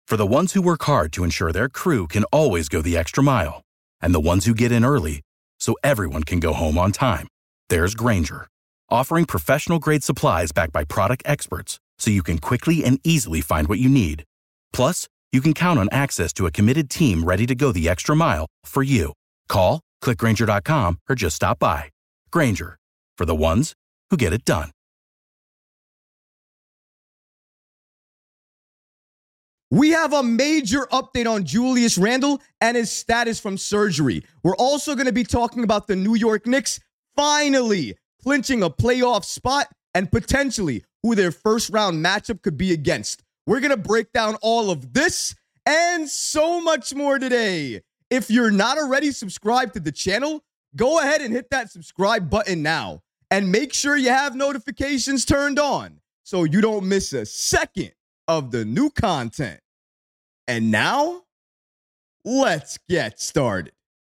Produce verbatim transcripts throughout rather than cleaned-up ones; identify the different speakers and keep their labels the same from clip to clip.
Speaker 1: For the ones who work hard to ensure their crew can always go the extra mile, and the ones who get in early so everyone can go home on time, there's Grainger, offering professional-grade supplies backed by product experts so you can quickly and easily find what you need. Plus, you can count on access to a committed team ready to go the extra mile for you. Call, click Grainger dot com, or just stop by. Grainger, for the ones who get it done.
Speaker 2: We have a major update on Julius Randle and his status from surgery. We're also going to be talking about the New York Knicks finally clinching a playoff spot and potentially who their first round matchup could be against. We're going to break down all of this and so much more today. If you're not already subscribed to the channel, go ahead and hit that subscribe button now and make sure you have notifications turned on so you don't miss a second of the new content. And now, let's get started.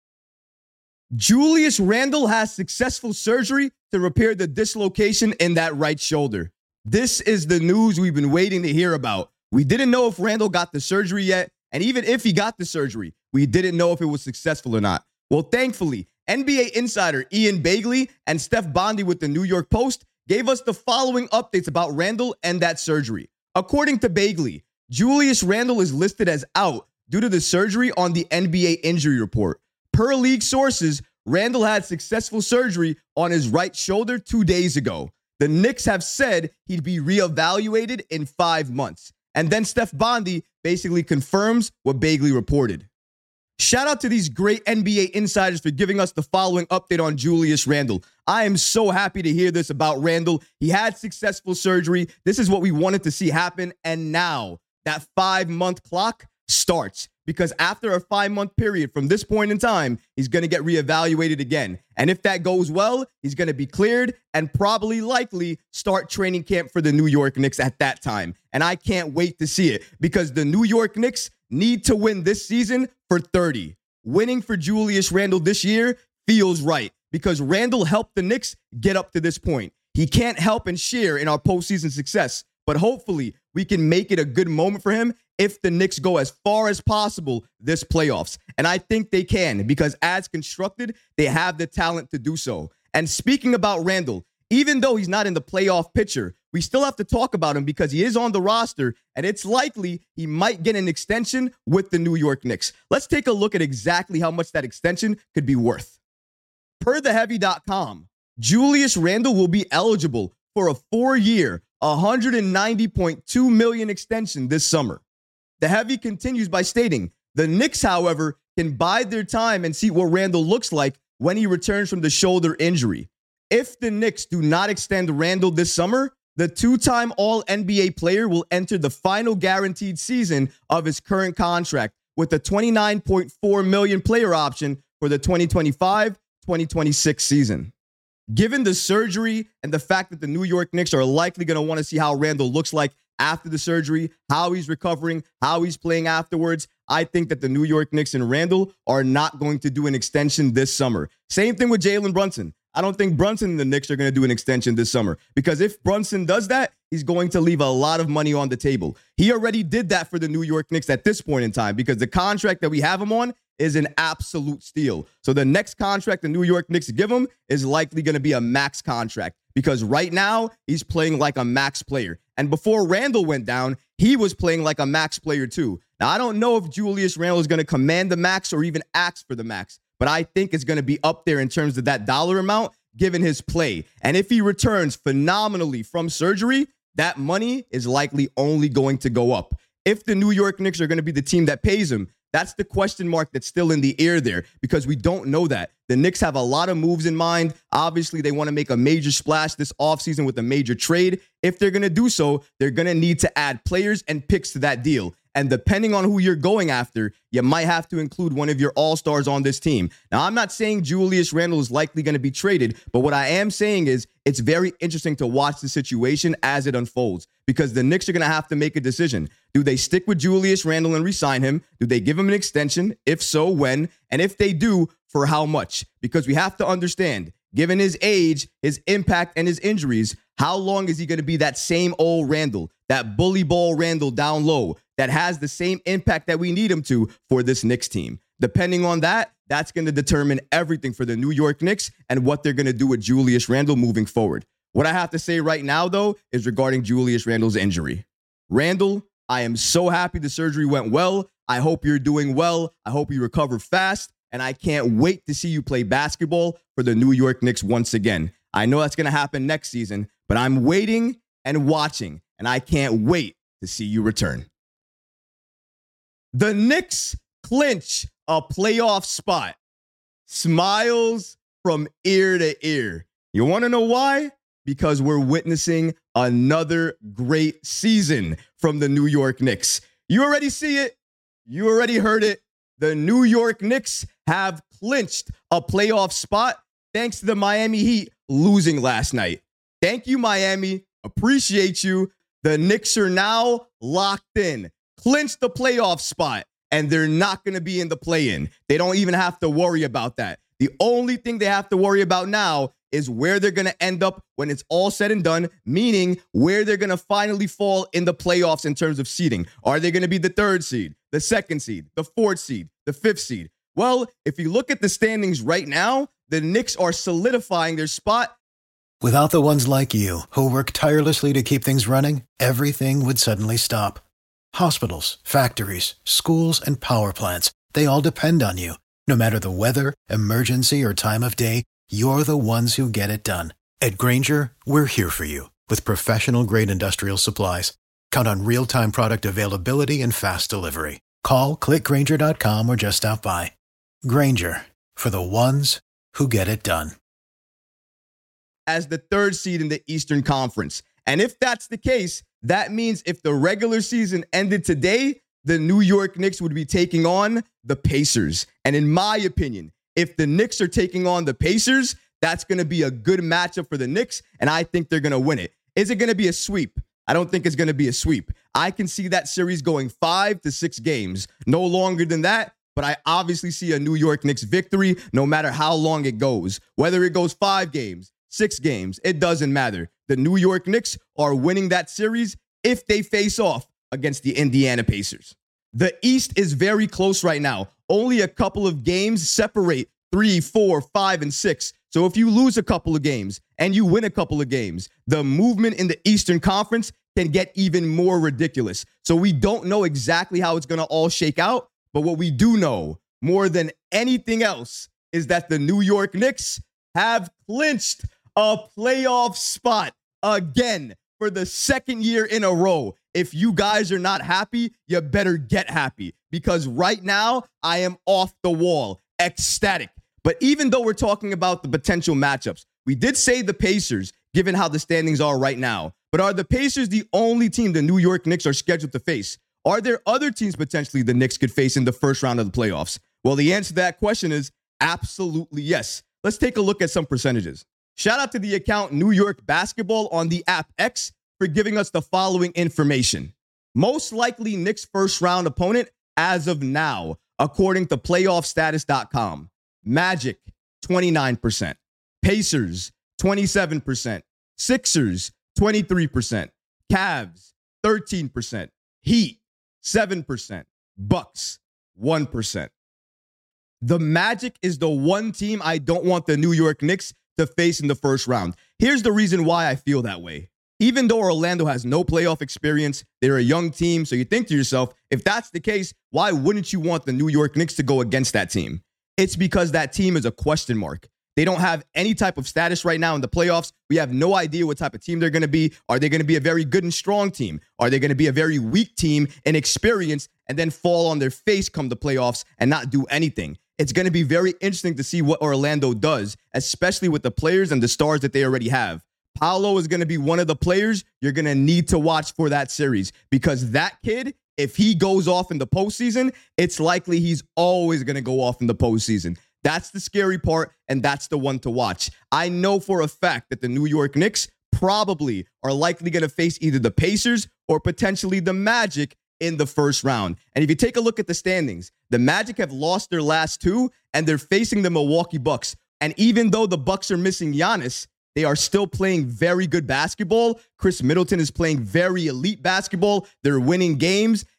Speaker 2: Julius Randle has successful surgery to repair the dislocation in that right shoulder. This is the news we've been waiting to hear about. We didn't know if Randle got the surgery yet, and even if he got the surgery, we didn't know if it was successful or not. Well, thankfully, N B A insider Ian Begley and Steph Bondy with the New York Post gave us the following updates about Randle and that surgery. According to Begley, Julius Randle is listed as out due to the surgery on the N B A injury report. Per league sources, Randle had successful surgery on his right shoulder two days ago. The Knicks have said he'd be reevaluated in five months. And then Steph Bondy basically confirms what Begley reported. Shout out to these great N B A insiders for giving us the following update on Julius Randle. I am so happy to hear this about Randle. He had successful surgery. This is what we wanted to see happen. And now that five-month clock starts, because after a five-month period from this point in time, he's going to get reevaluated again. And if that goes well, he's going to be cleared and probably likely start training camp for the New York Knicks at that time. And I can't wait to see it because the New York Knicks need to win this season for thirty. Winning for Julius Randle this year feels right because Randle helped the Knicks get up to this point. He can't help and share in our postseason success, but hopefully we can make it a good moment for him if the Knicks go as far as possible this playoffs. And I think they can because as constructed, they have the talent to do so. And speaking about Randle, even though he's not in the playoff picture, we still have to talk about him because he is on the roster and it's likely he might get an extension with the New York Knicks. Let's take a look at exactly how much that extension could be worth. Per the heavy dot com, Julius Randle will be eligible for a four-year, one hundred ninety point two million dollars extension this summer. The Heavy continues by stating, the Knicks, however, can bide their time and see what Randle looks like when he returns from the shoulder injury. If the Knicks do not extend Randle this summer, the two-time All N B A player will enter the final guaranteed season of his current contract with a twenty-nine point four million dollars player option for the twenty twenty-five twenty twenty-six season. Given the surgery and the fact that the New York Knicks are likely going to want to see how Randle looks like after the surgery, how he's recovering, how he's playing afterwards, I think that the New York Knicks and Randle are not going to do an extension this summer. Same thing with Jalen Brunson. I don't think Brunson and the Knicks are going to do an extension this summer because if Brunson does that, he's going to leave a lot of money on the table. He already did that for the New York Knicks at this point in time because the contract that we have him on is an absolute steal. So the next contract the New York Knicks give him is likely going to be a max contract because right now he's playing like a max player. And before Randle went down, he was playing like a max player too. Now, I don't know if Julius Randle is going to command the max or even ask for the max, but I think it's going to be up there in terms of that dollar amount given his play. And if he returns phenomenally from surgery, that money is likely only going to go up. If the New York Knicks are going to be the team that pays him, that's the question mark that's still in the air there because we don't know that. The Knicks have a lot of moves in mind. Obviously, they want to make a major splash this offseason with a major trade. If they're going to do so, they're going to need to add players and picks to that deal. And depending on who you're going after, you might have to include one of your all-stars on this team. Now, I'm not saying Julius Randle is likely going to be traded, but what I am saying is it's very interesting to watch the situation as it unfolds because the Knicks are going to have to make a decision. Do they stick with Julius Randle and re-sign him? Do they give him an extension? If so, when? And if they do, for how much? Because we have to understand, given his age, his impact, and his injuries, how long is he going to be that same old Randle, that bully ball Randle down low, that has the same impact that we need him to for this Knicks team. Depending on that, that's going to determine everything for the New York Knicks and what they're going to do with Julius Randle moving forward. What I have to say right now, though, is regarding Julius Randle's injury. Randle, I am so happy the surgery went well. I hope you're doing well. I hope you recover fast. And I can't wait to see you play basketball for the New York Knicks once again. I know that's going to happen next season, but I'm waiting and watching, and I can't wait to see you return. The Knicks clinch a playoff spot. Smiles from ear to ear. You want to know why? Because we're witnessing another great season from the New York Knicks. You already see it. You already heard it. The New York Knicks have clinched a playoff spot thanks to the Miami Heat losing last night. Thank you, Miami. Appreciate you. The Knicks are now locked in, clinched the playoff spot, and they're not going to be in the play-in. They don't even have to worry about that. The only thing they have to worry about now is where they're going to end up when it's all said and done, meaning where they're going to finally fall in the playoffs in terms of seeding. Are they going to be the third seed, the second seed, the fourth seed, the fifth seed? Well, if you look at the standings right now, the Knicks are solidifying their spot.
Speaker 3: Without the ones like you, who work tirelessly to keep things running, everything would suddenly stop. Hospitals, factories, schools, and power plants, they all depend on you. No matter the weather, emergency, or time of day, you're the ones who get it done. At Grainger, we're here for you with professional-grade industrial supplies. Count on real-time product availability and fast delivery. Call, click Grainger dot com, or just stop by. Grainger, for the ones who get it done.
Speaker 2: As the third seed in the Eastern Conference. And if that's the case, that means if the regular season ended today, the New York Knicks would be taking on the Pacers. And in my opinion, if the Knicks are taking on the Pacers, that's going to be a good matchup for the Knicks, and I think they're going to win it. Is it going to be a sweep? I don't think it's going to be a sweep. I can see that series going five to six games, no longer than that, but I obviously see a New York Knicks victory no matter how long it goes. Whether it goes five games, six games, it doesn't matter. The New York Knicks are winning that series if they face off against the Indiana Pacers. The East is very close right now. Only a couple of games separate three, four, five, and six. So if you lose a couple of games and you win a couple of games, the movement in the Eastern Conference can get even more ridiculous. So we don't know exactly how it's going to all shake out. But what we do know more than anything else is that the New York Knicks have clinched a playoff spot again for the second year in a row. If you guys are not happy, you better get happy, because right now I am off the wall, ecstatic. But even though we're talking about the potential matchups, we did say the Pacers, given how the standings are right now. But are the Pacers the only team the New York Knicks are scheduled to face? Are there other teams potentially the Knicks could face in the first round of the playoffs? Well, the answer to that question is absolutely yes. Let's take a look at some percentages. Shout out to the account New York Basketball on the app X for giving us the following information. Most likely Knicks first round opponent as of now, according to playoff status dot com. Magic, twenty-nine percent. Pacers, twenty-seven percent. Sixers, twenty-three percent. Cavs, thirteen percent. Heat, seven percent. Bucks, one percent. The Magic is the one team I don't want the New York Knicks to face in the first round. Here's the reason why I feel that way. Even though Orlando has no playoff experience, they're a young team, so you think to yourself, if that's the case, why wouldn't you want the New York Knicks to go against that team? It's because that team is a question mark. They don't have any type of status right now in the playoffs. We have no idea what type of team they're going to be. Are they going to be a very good and strong team? Are they going to be a very weak team in experience and then fall on their face come the playoffs and not do anything? It's going to be very interesting to see what Orlando does, especially with the players and the stars that they already have. Paolo is going to be one of the players you're going to need to watch for that series, because that kid, if he goes off in the postseason, it's likely he's always going to go off in the postseason. That's the scary part, and that's the one to watch. I know for a fact that the New York Knicks probably are likely going to face either the Pacers or potentially the Magic in the first round. And if you take a look at the standings, the Magic have lost their last two, and they're facing the Milwaukee Bucks. And even though the Bucks are missing Giannis, they are still playing very good basketball. Chris Middleton is playing very elite basketball. They're winning games.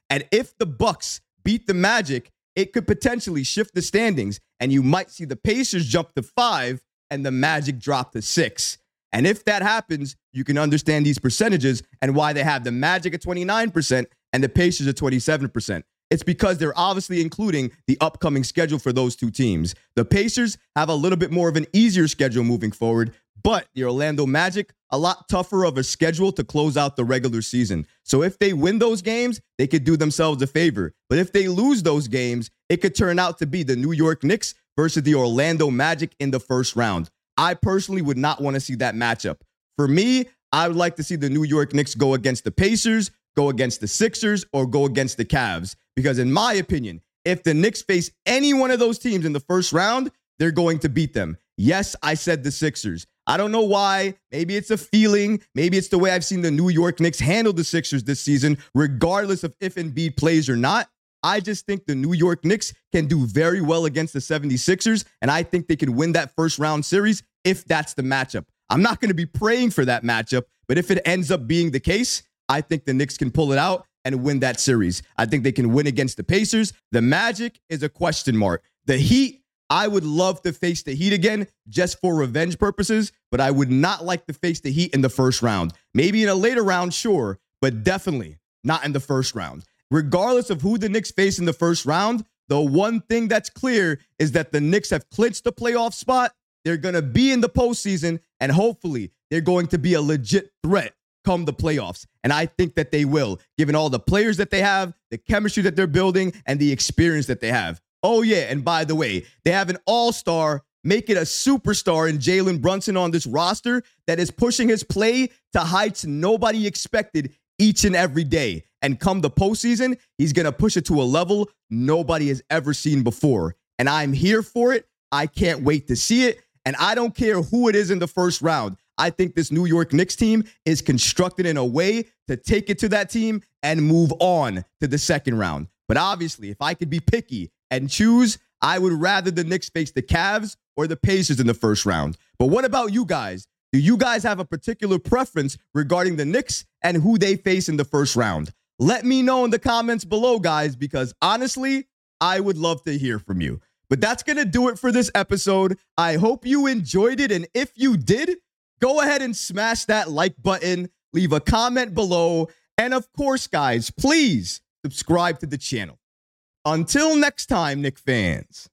Speaker 2: And if the Bucks beat the Magic, it could potentially shift the standings, and you might see the Pacers jump to five and the Magic drop to six. And if that happens, you can understand these percentages and why they have the Magic at twenty-nine percent and the Pacers at twenty-seven percent. It's because they're obviously including the upcoming schedule for those two teams. The Pacers have a little bit more of an easier schedule moving forward, but the Orlando Magic, a lot tougher of a schedule to close out the regular season. So if they win those games, they could do themselves a favor. But if they lose those games, it could turn out to be the New York Knicks versus the Orlando Magic in the first round. I personally would not want to see that matchup. For me, I would like to see the New York Knicks go against the Pacers, go against the Sixers, or go against the Cavs. Because in my opinion, if the Knicks face any one of those teams in the first round, they're going to beat them. Yes, I said the Sixers. I don't know why. Maybe it's a feeling. Maybe it's the way I've seen the New York Knicks handle the Sixers this season, regardless of if Embiid plays or not. I just think the New York Knicks can do very well against the seventy-sixers, and I think they can win that first round series if that's the matchup. I'm not going to be praying for that matchup, but if it ends up being the case, I think the Knicks can pull it out and win that series. I think they can win against the Pacers. The Magic is a question mark. The Heat, I would love to face the Heat again just for revenge purposes, but I would not like to face the Heat in the first round. Maybe in a later round, sure, but definitely not in the first round. Regardless of who the Knicks face in the first round, the one thing that's clear is that the Knicks have clinched the playoff spot. They're going to be in the postseason, and hopefully they're going to be a legit threat come the playoffs. And I think that they will, given all the players that they have, the chemistry that they're building, and the experience that they have. Oh, yeah, and by the way, they have an all-star, make it a superstar in Jalen Brunson on this roster that is pushing his play to heights nobody expected each and every day. And come the postseason, he's going to push it to a level nobody has ever seen before. And I'm here for it. I can't wait to see it. And I don't care who it is in the first round. I think this New York Knicks team is constructed in a way to take it to that team and move on to the second round. But obviously, if I could be picky and choose, I would rather the Knicks face the Cavs or the Pacers in the first round. But what about you guys? Do you guys have a particular preference regarding the Knicks and who they face in the first round? Let me know in the comments below, guys, because honestly, I would love to hear from you. But that's going to do it for this episode. I hope you enjoyed it. And if you did, go ahead and smash that like button, leave a comment below. And of course, guys, please subscribe to the channel. Until next time, Knick fans.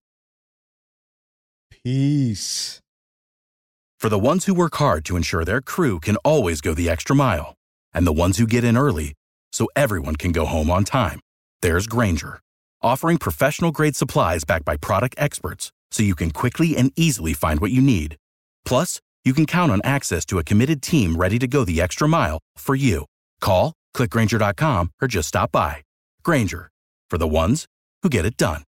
Speaker 2: Peace.
Speaker 1: For the ones who work hard to ensure their crew can always go the extra mile, and the ones who get in early so everyone can go home on time, there's Grainger, offering professional-grade supplies backed by product experts so you can quickly and easily find what you need. Plus, you can count on access to a committed team ready to go the extra mile for you. Call, click Grainger dot com, or just stop by. Grainger, for the ones who get it done.